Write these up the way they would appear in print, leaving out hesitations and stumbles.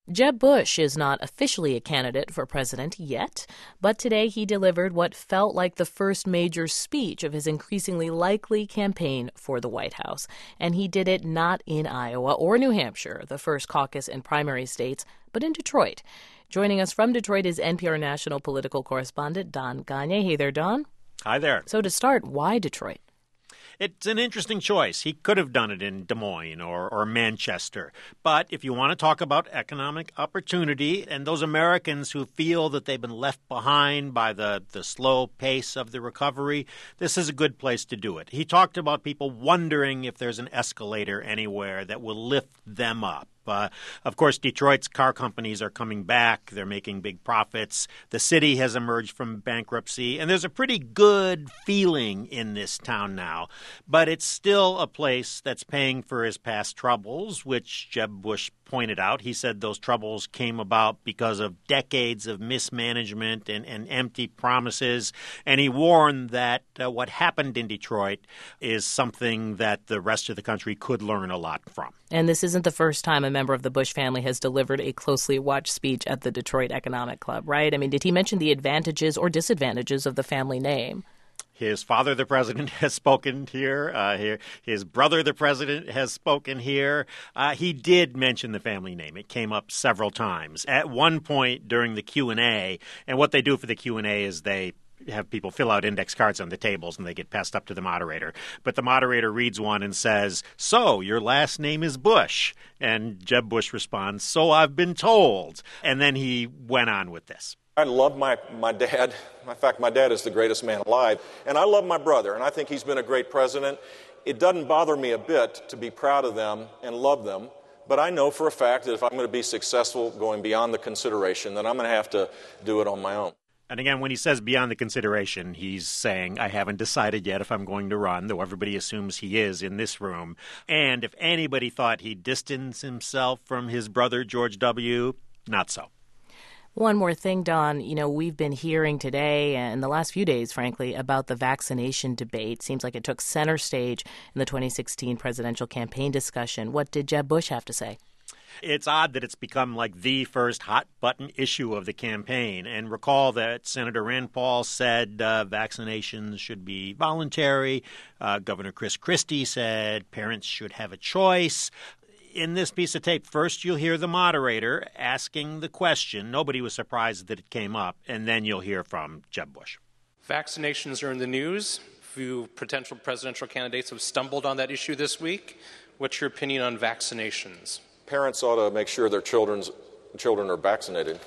Jeb Bush is not officially a candidate for president yet, but today he delivered what felt like the first major speech of his increasingly likely campaign for the White House. And he did it not in Iowa or New Hampshire, the first caucus and primary states, but in Detroit. Joining us from Detroit is NPR national political correspondent Don Gonyea. Hey there, Don. Hi there. So to start, why Detroit? It's an interesting choice. He could have done it in Des Moines or Manchester. But if you want to talk about economic opportunity and those Americans who feel that they've been left behind by the slow pace of the recovery, this is a good place to do it. He talked about people wondering if there's an escalator anywhere that will lift them up. Of course, Detroit's car companies are coming back. They're making big profits. The city has emerged from bankruptcy, and there's a pretty good feeling in this town now. But it's still a place that's paying for his past troubles, which Jeb Bush pointed out. He said those troubles came about because of decades of mismanagement and empty promises. And he warned that what happened in Detroit is something that the rest of the country could learn a lot from. And this isn't the first time a member of the Bush family has delivered a closely watched speech at the Detroit Economic Club, right? I mean, did he mention the advantages or disadvantages of the family name? His father, the president, has spoken here. His brother, the president, has spoken here. He did mention the family name. It came up several times. At one point during the Q&A, and what they do for the Q&A is they have people fill out index cards on the tables and they get passed up to the moderator. But the moderator reads one and says, "So, your last name is Bush?" And Jeb Bush responds, "So I've been told." And then he went on with this. I love my dad. In fact, my dad is the greatest man alive. And I love my brother, and I think he's been a great president. It doesn't bother me a bit to be proud of them and love them. But I know for a fact that if I'm going to be successful going beyond the consideration, then I'm going to have to do it on my own. And again, when he says beyond the consideration, he's saying, I haven't decided yet if I'm going to run, though everybody assumes he is in this room. And if anybody thought he'd distance himself from his brother, George W., not so. One more thing, Don. You know, we've been hearing today and the last few days, frankly, about the vaccination debate. Seems like it took center stage in the 2016 presidential campaign discussion. What did Jeb Bush have to say? It's odd that it's become like the first hot-button issue of the campaign. And recall that Senator Rand Paul said vaccinations should be voluntary. Governor Chris Christie said parents should have a choice. In this piece of tape, first you'll hear the moderator asking the question. Nobody was surprised that it came up. And then you'll hear from Jeb Bush. Vaccinations are in the news. A few potential presidential candidates have stumbled on that issue this week. What's your opinion on vaccinations? Parents ought to make sure their children are vaccinated.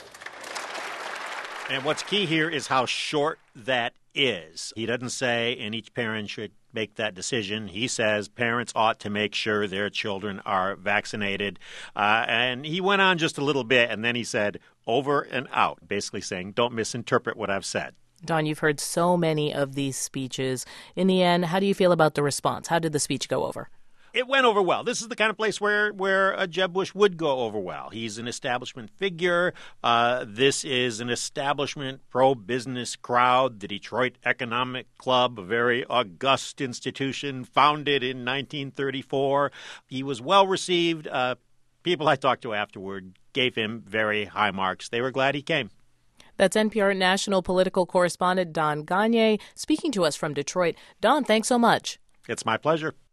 And what's key here is how short that is. He doesn't say, and each parent should make that decision. He says parents ought to make sure their children are vaccinated. And he went on just a little bit, and then he said, over and out, basically saying, don't misinterpret what I've said. Don, you've heard so many of these speeches. In the end, how do you feel about the response? How did the speech go over? It went over well. This is the kind of place where Jeb Bush would go over well. He's an establishment figure. This is an establishment pro-business crowd. The Detroit Economic Club, a very august institution founded in 1934. He was well received. People I talked to afterward gave him very high marks. They were glad he came. That's NPR national political correspondent Don Gonyea speaking to us from Detroit. Don, thanks so much. It's my pleasure.